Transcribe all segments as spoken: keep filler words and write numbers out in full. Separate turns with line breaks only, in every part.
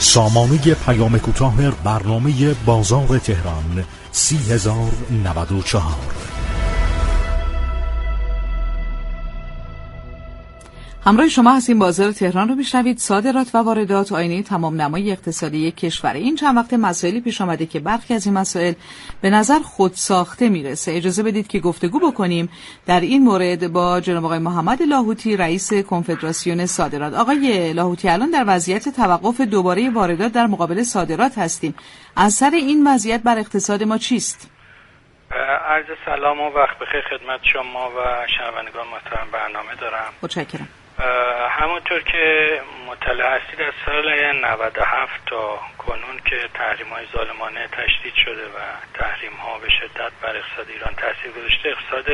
سامانه پیام کوتاه برنامه بازار تهران سی هزار و نود و چهار.
همراه شما هستیم. بازار تهران رو میشنوید. صادرات و واردات آینه تمام نمای اقتصادی کشور. این چند وقت مسائلی پیش آمده که برخی از این مسائل به نظر خود ساخته میرسه. اجازه بدید که گفتگو بکنیم در این مورد با جناب آقای محمد لاهوتی، رئیس کنفدراسیون صادرات. آقای لاهوتی، الان در وضعیت توقف دوباره واردات در مقابل صادرات هستیم. اثر این وضعیت بر اقتصاد ما چیست؟
عرض سلام و وقت بخیر خدمت شما و شنوندگان محترم برنامه دارم.
متشکرم.
همونطور که مطلع هستید از سال نود و هفت تا کنون که تحریم‌های ظالمانه تشدید شده و تحریم‌ها به شدت بر اقتصاد ایران تاثیر گذاشته، اقتصاد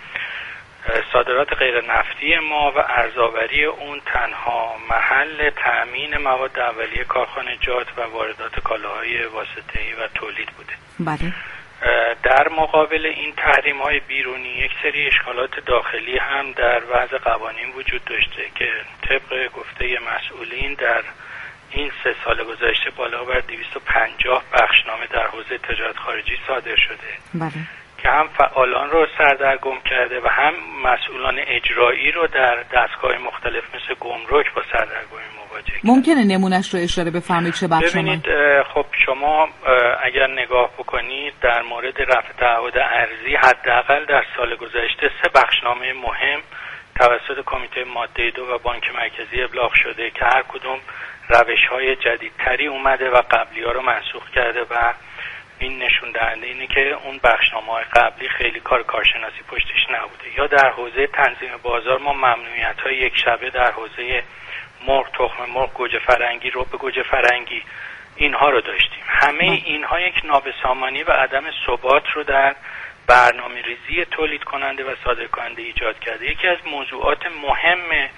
صادرات غیر نفتی ما و ارزآوری اون تنها محل تأمین مواد اولیه کارخانجات و واردات کالاهای واسطه‌ای و تولید بوده.
بله.
در مقابل این تحریم‌های بیرونی یک سری اشکالات داخلی هم در وضع قوانین وجود داشته که طبق گفته مسئولین در این سه سال گذشته بالا بر دویست و پنجاه بخشنامه در حوزه تجارت خارجی صادر شده.
بله.
که هم فعالان رو سردرگم کرده و هم مسئولان اجرایی رو در دستگاه مختلف مثل گمرک با سردرگمی مواجه کرده.
ممکنه نمونهش رو اشاره بفرمایید چه بخشنامه؟
ببینید خب شما اگر نگاه بکنید در مورد رفع تعهد ارزی حداقل در سال گذشته سه بخشنامه مهم توسط کمیته ماده دو و بانک مرکزی ابلاغ شده که هر کدوم روش‌های جدیدتری اومده و قبلی‌ها رو منسوخ کرده و این نشون دهنده اینه که اون بخشنامه‌های قبلی خیلی کار کارشناسی پشتش نبوده. یا در حوزه تنظیم بازار ما ممنوعیت‌های یک شبه در حوزه مرغ، تخم مرغ، گوجه فرنگی، رب گوجه فرنگی اینها رو داشتیم. همه اینها یک نابسامانی و عدم ثبات رو در برنامه‌ریزی تولید کننده و صادر کننده ایجاد کرده. یکی از موضوعات مهم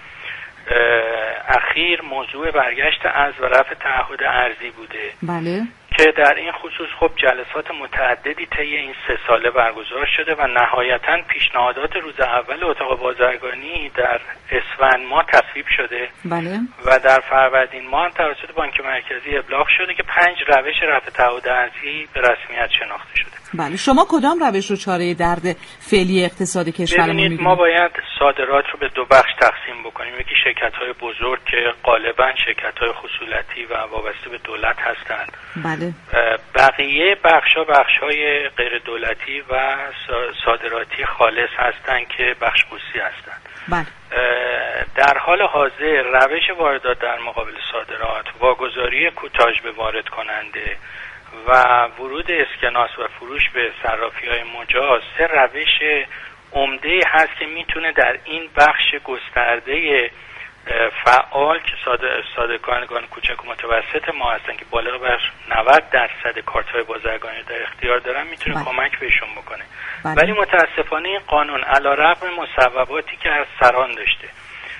اخیر موضوع برگشت از و رفع تعهد ارزی بوده.
بله.
که در این خصوص خب جلسات متعددی طی این سه ساله برگزار شده و نهایتاً پیشنهادات روز اول اتاق بازرگانی در اسفند ماه تصویب شده.
بله.
و در فروردین ماه هم توسط بانک مرکزی ابلاغ شده که پنج روش رفع تعهد ارزی به رسمیت شناخته شده.
بله. شما کدام روش رو چاره درد فعلی اقتصاد کشورمون می‌بینید؟
ما باید صادرات رو به دو بخش تقسیم بکنیم. یکی شرکت‌های بزرگ که غالباً شرکت‌های خصوصی و وابسته به دولت هستند.
بله.
بقیه بخش‌ها بخش‌های غیر دولتی و صادراتی خالص هستند که بخش خصوصی هستند.
بله.
در حال حاضر روش واردات در مقابل صادرات، واگذاری کوتاژ به وارد کننده و ورود اسکناس و فروش به صرافی‌های مجاز سه روش عمده هست که میتونه در این بخش گسترده فعال که صادرکنندگان کوچک و متوسط ما هستن که بالا بر نود درصد کارت‌های بازرگانی در اختیار دارن میتونه بله. کمک بهشون بکنه. بله. ولی متاسفانه این قانون علیرغم مصوباتی که از سران داشته،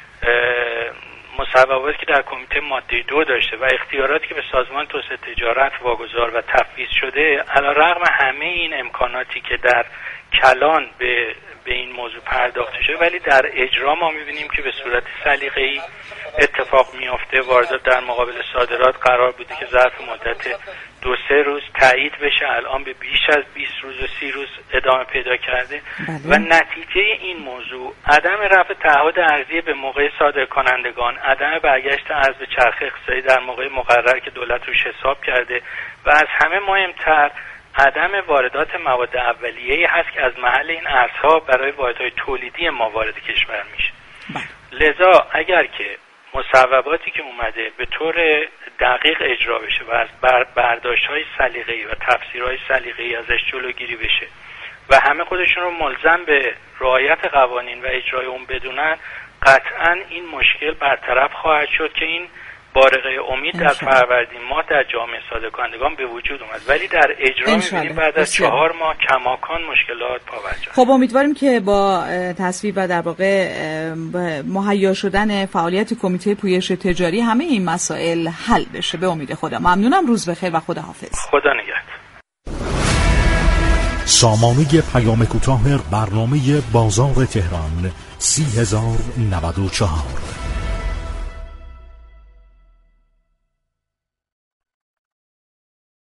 مصوباتی که در کمیته ماده دو داشته و اختیاراتی که به سازمان توسعه تجارت واگذار و تفویض شده، علیرغم همه این امکاناتی که در کلان به به این موضوع پرداخته شده، ولی در اجرا ما می‌بینیم که به صورت سلیقه‌ای اتفاق میفته. واردات در مقابل صادرات قرار بوده که ظرف مدت دو سه روز تایید بشه، الان به بیش از بیست روز و سی روز ادامه پیدا کرده. بله. و نتیجه این موضوع عدم رفع تعهد ارزی به موقع صادر کنندگان، عدم برگشت ارز به چرخه اقتصادی در موقع مقرر که دولت روش حساب کرده و از همه مهمتر عدم واردات مواد اولیه‌ای هست که از محل این ارزها برای واحدهای تولیدی ما وارد کشور میشه. لذا اگر که مصوباتی که اومده به طور دقیق اجرا بشه و از برداشت‌های سلیقه‌ای و تفسیرهای سلیقه‌ای ازش جلوگیری بشه و همه خودشون رو ملزم به رعایت قوانین و اجرای اون بدونن، قطعاً این مشکل برطرف خواهد شد که این بارقه امید در فروردین ماه در جامعه صادرکنندگان به وجود اومد، ولی در اجرا می‌بینیم بعد از چهار ماه کماکان مشکلات پابرجا.
خب امیدواریم که با تصویب و در واقع مهیا شدن فعالیت کمیته پویش تجاری همه این مسائل حل بشه به امید خدا. ممنونم، روز بخیر و خداحافظ.
خدا نگهدار.
سامانه پیام کوتاه برنامه بازار تهران سی هزار و نود و چهار.